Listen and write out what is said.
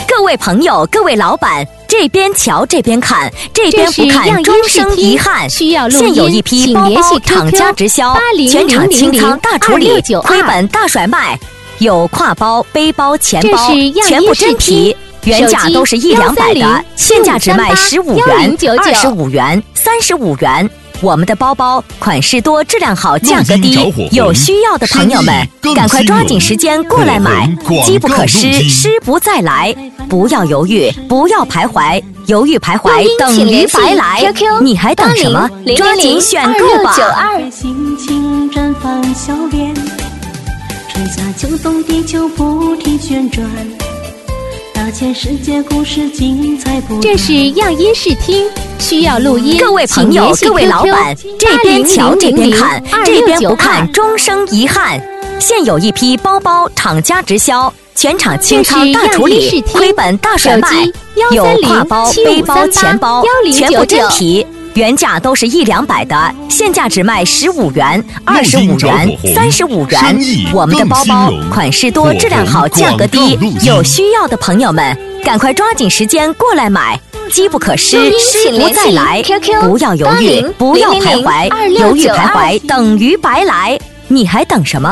各位朋友，各位老板，这边瞧这边看，这边不看终生遗憾。现有一批包包厂家直销，全场清仓大处理，亏本大甩卖，有挎包、背包、钱包，全部真皮。原价都是100-200的，现价只卖15元、25元、35元。我们的包包款式多，质量好，价格低，有需要的朋友们赶快抓紧时间过来买，机不可失，失不再来。不要犹豫，不要徘徊，犹豫徘徊等于白来。你还等什么？抓紧选购吧！ 心情绽放笑脸，春夏秋冬，地球不停旋转。大千世界故事精彩不断。 这是样音视听，需要录音。 各位朋友，各位老板，这边瞧这边看，这边不看终生遗憾。现有一批包包厂家直销，全场清仓大处理，亏本大甩卖，有挎包、背包、钱包，全部真皮。原价都是100-200的，现价只卖15元、25元、35元。我们的包包款式多，质量好，价格低，有需要的朋友们赶快抓紧时间过来买，机不可失，失不再来。不要犹豫，不要徘徊，犹豫徘徊等于白来。你还等什么？